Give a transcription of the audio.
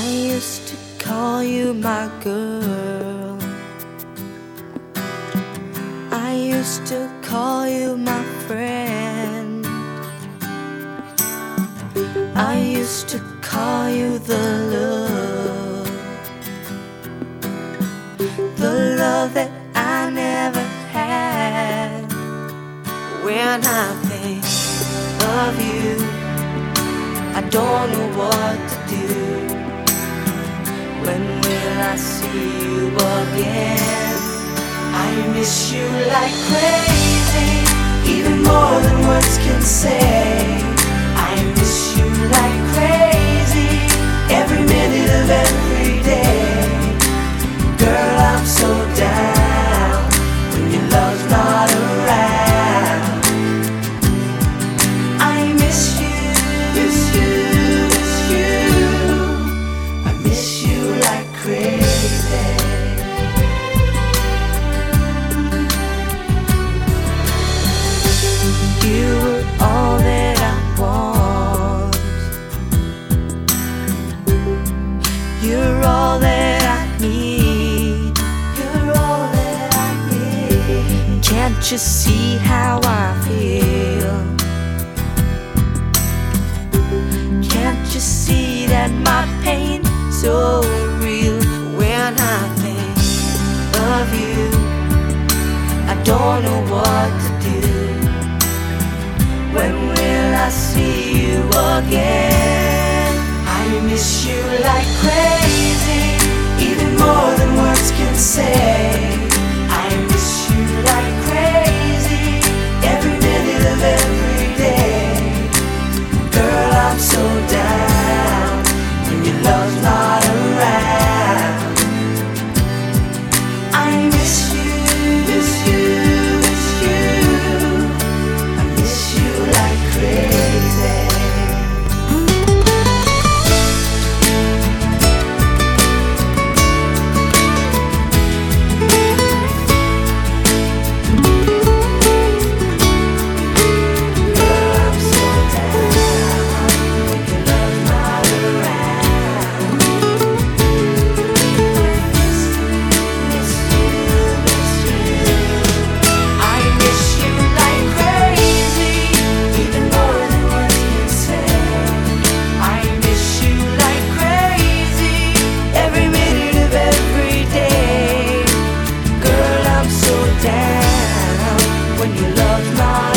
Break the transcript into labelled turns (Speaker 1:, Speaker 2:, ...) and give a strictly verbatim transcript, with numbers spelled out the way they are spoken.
Speaker 1: I used to call you my girl. I used to call you my friend. I used to call you the love, the love that I never had. When I think of you, I don't know what to do. When will I see you again? I miss you like crazy, even more than words can say. I miss you like crazy, every minute of every day. Girl, I'm so down when your love's not around. I miss you, miss you, miss you. I miss you like crazy. You were all that I want. You're all that I need. You're all that I need. Can't you see how I feel? Can't you see that my pain's so real? When I think of you, I don't know what to do. When will I see you again? I miss you like crazy, even more than words can say. I miss you like crazy, every minute of every day. Girl, I'm so down when your love's not around. I miss you, miss you, miss you. I miss you like crazy. When your love's not